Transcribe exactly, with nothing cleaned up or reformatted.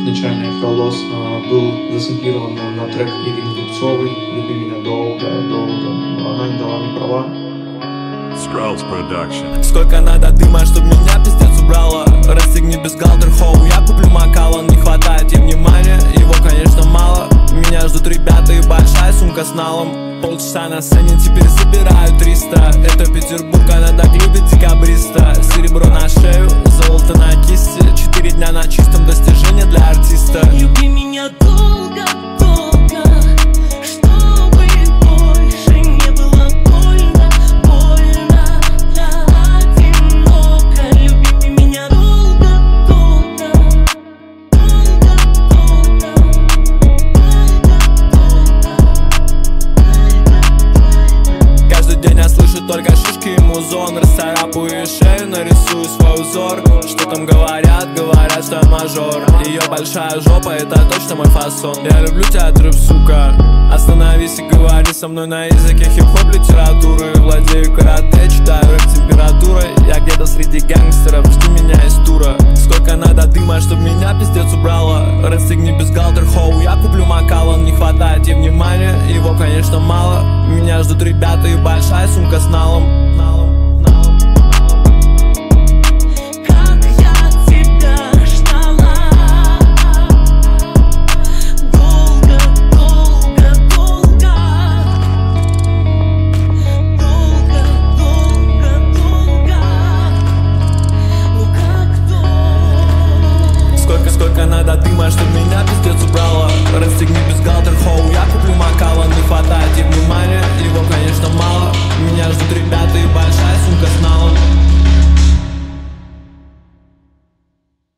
изначально Эхолос был засэмплирован на трек Ирины Дубцовой «Люби меня долго, долго», но она не дала мне права. Skrulls Production. Сколько надо дыма, чтоб меня пиздец убрало. Расстегни бюстгальтер, хоу, я куплю Макаллан. Не хватает ей внимания, его, конечно, мало. Меня ждут ребята и большая сумка с налом. Полчаса на сцене, теперь забираю триста. Это Петербург, она так любит декабриста. Серебро на шею, золото на кисти. Четыре дня на чистом, достижение для артиста. Люби меня долго, долго, чтобы больше не было больно, больно, одиноко. Люби меня долго, долго, долго, долго, долго. Каждый день я слышу только шишки и музон. Расцарапаю шею, нарисую свой узор. Что там говорят, говорят, что я мажор. Ее большая жопа, это точно мой фасон. Я люблю тебя, трэп, сука. Остановись и говори со мной на языке хип-хоп литературы. Владею карате, читаю рэп температурой. Я где-то среди гангстеров, жди меня из тура. Сколько надо дыма, чтоб меня пиздец убрало. Расстегни бюстгальтер, хоу, я куплю Макаллан. Не хватает ей внимания, его, конечно, мало. Меня ждут ребята и большая сумка с налом. Сколько надо дыма, чтоб меня